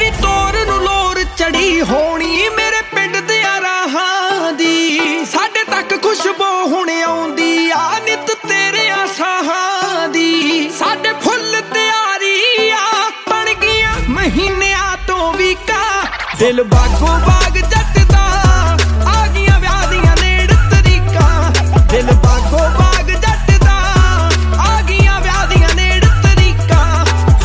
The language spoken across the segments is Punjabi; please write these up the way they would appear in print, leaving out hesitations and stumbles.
ਤੇਰੀ ਤੋਰ ਨੂੰ ਲੋਰ ਚੜੀ ਹੋਣੀ ਮੇਰੇ ਪਿੰਡ ਦੇ ਰਾਹਾਂ ਦੀ। ਸਾਡੇ ਤੱਕ ਖੁਸ਼ਬੂ ਹੁਣ ਆਉਂਦੀ ਆ ਨਿਤ ਤੇਰੇ ਸਾਹਾਂ ਦੀ। ਸਾਡੇ ਫੁੱਲ ਤਿਆਰੀ ਆ ਬਣ ਗਈਆਂ ਮਹੀਨਿਆਂ ਤੋਂ ਵੀ ਕਾ। ਦਿਲ ਬਾਗੋ ਬਾਗ ਜੱਟ ਦਾ ਆ ਗਈਆਂ ਵਿਆਹ ਦੀਆਂ ਨੇੜ ਤਰੀਕਾਂ। ਦਿਲ ਬਾਗੋ ਬਾਗ ਜੱਟ ਦਾ ਆ ਗਈਆਂ ਵਿਆਹ ਦੀਆਂ ਨੇੜ ਤਰੀਕਾਂ।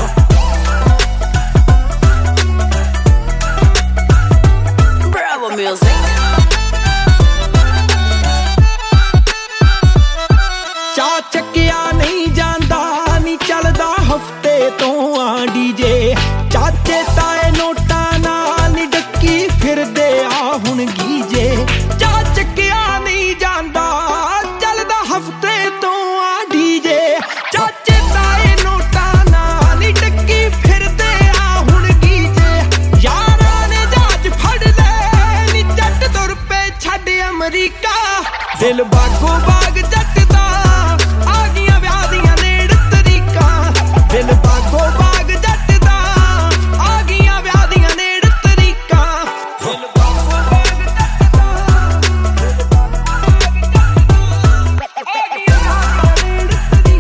Bravo music। ਚਾਅ ਚੱਕਿਆ ਨਹੀਂ ਜਾਂਦਾ ਨੀ ਚੱਲਦਾ ਹਫਤੇ ਤੋਂ ਆ ਡੀਜੇ। ਚਾਚੇ ਤਾਏ ਨੋਟਾਂ ਨਾਲ ਨੀ ਡੱਕੀ ਫਿਰਦੇ ਆ ਹੁਣ ਗੀਜੇ। ਚਾਅ ਚੱਕਿਆ ਨਹੀਂ ਜਾਂਦਾ ਚੱਲਦਾ ਹਫਤੇ ਤੋਂ ਆ ਡੀਜੇ। ਚਾਚੇ ਤਾਏ ਨੋਟਾਂ ਨਾਲ ਨੀ ਡੱਕੀ ਫਿਰਦੇ ਆ ਹੁਣ ਗੀਜੇ। ਯਾਰਾਂ ਨੇ ਜਹਾਜ਼ ਫੜ ਲੈ ਨੀ ਜੱਟ ਤੁਰ ਪਏ ਛੱਡ ਅਮਰੀਕਾ। ਦਿਲ ਬਾਗੋ ਬਾਗ ਜੱਟ ਦਾ ਆ ਗਈਆਂ ਵਿਆਹ ਦੀਆਂ ਨੇੜ ਤਰੀਕਾਂ। ਦਿਲ ਬਾਗੋ ਬਾਗ ਜੱਟ ਦਾ ਆ ਗਈਆਂ ਵਿਆਹ ਦੀਆਂ ਨੇੜ ਤਰੀਕਾਂ। ਦਿਲ ਬਾਗੋ ਬਾਗ ਜੱਟ ਦਾ ਆ ਗਈਆਂ ਵਿਆਹ ਦੀਆਂ ਨੇੜ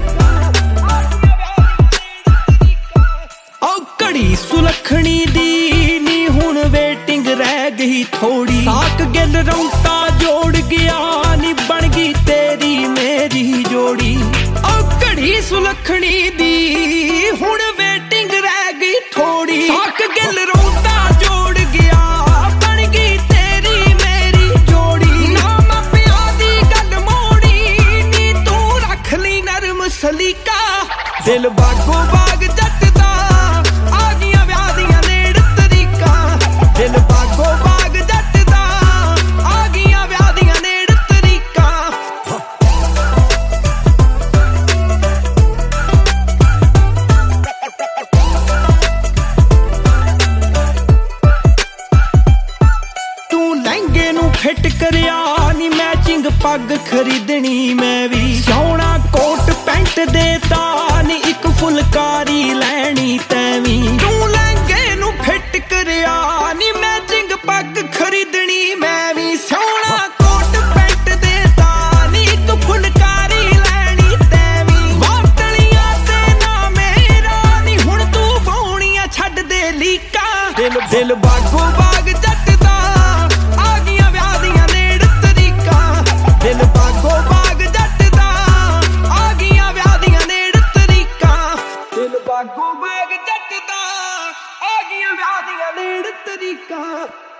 ਤਰੀਕਾਂ। ਓ ਘੜੀ ਸੁਲੱਖਣੀ ਦੀ ਨੀ ਹੁਣ ਵੇਟਿੰਗ ਰਹਿ ਗਈ ਥੋੜੀ। ਸਾਕ ਗਿੱਲ ਰੌਂਟਾ ਜੋੜ ਗਿਆ ਨੀ ਬਣ ਗਈ ਤੇਰੀ ਮੇਰੀ ਜੋੜੀ। ਓ ਘੜੀ ਸੁਲੱਖਣੀ ਦੀ ਹੁਣ ਵੇਟਿੰਗ ਰਹਿ ਗਈ ਥੋੜੀ। ਸਾਕ ਗਿੱਲ ਰੌਂਟਾ ਜੋੜ ਗਿਆ ਬਣ ਗਈ ਤੇਰੀ ਮੇਰੀ ਜੋੜੀ। ਨਾ ਮਾਪਿਆਂ ਦੀ ਗੱਲ ਮੋੜੀ ਨੀ ਤੂੰ ਰੱਖ ਲਈ ਨਰਮ ਸਲੀਕਾ। ਦਿਲ ਬਾਗੋ ਬਾਗ ਜੱਟ ਦਾ ਆ ਗਈਆਂ ਵਿਆਹ ਦੀਆਂ ਨੇੜ ਤਰੀਕਾਂ। ਦਿਲ ਬਾਗੋ ਬਾਗ ਜੱਟ ਦਾ ਆ ਗਈਆਂ ਵਿਆਹ ਦੀਆਂ ਨੇੜ ਤਰੀਕਾਂ। ਤੂੰ ਲਹਿੰਗੇ ਨੂੰ ਫਿੱਟ ਕਰਿਆ ਨੀ ਮੈਚਿੰਗ ਪੱਗ ਖਰੀਦਣੀ ਮੈਂ ਵੀ। ਸੋਹਣਾ ਕੋਟ ਪੈਂਟ ਦੇਤਾ ਨੀ ਇੱਕ ਫੁਲਕਾਰੀ ਲੈਣੀ ਤੈਂ ਵੀ। ਤੂੰ ਲਹਿੰਗੇ ਨੂੰ ਫਿੱਟ ਕਰਿਆ ਨੀ ਮੈਚਿੰਗ ਪੱਗ ਖਰੀਦਣੀ ਮੈਂ ਵੀ। ਸੋਹਣਾ ਕੋਟ ਪੈਂਟ ਦੇਤਾ ਨੀ ਇੱਕ ਫੁਲਕਾਰੀ ਲੈਣੀ ਤੈਂ ਵੀ। ਵਾਟਲੀਆਂ ਤੇ ਨਾ ਮੇਰਾ ਨੀ ਹੁਣ ਤੂੰ ਪਾਉਣੀਆਂ ਛੱਡ ਦੇ ਲੀਕਾਂ। ਦਿਲ ਬਾਗੋ ਬਾਗ ਜੱਟ ਦਾ ਆ ਗਈਆਂ ਵਿਆਹ ਦੀਆਂ ਨੇੜ ਤਰੀਕਾਂ। ਦਿਲ ਬਾਗੋ ਬਾਗ ਜੱਟ ਦਾ ਆ ਗਈਆਂ ਵਿਆਹ ਦੀਆਂ ਨੇੜ ਤਰੀਕਾਂ। ਦਿਲ ਬਾਗੋ ਬਾਗ ਜੱਟ ਦਾ ਆ ਗਈਆਂ ਵਿਆਹ ਦੀਆਂ ਨੇੜ ਤਰੀਕਾਂ।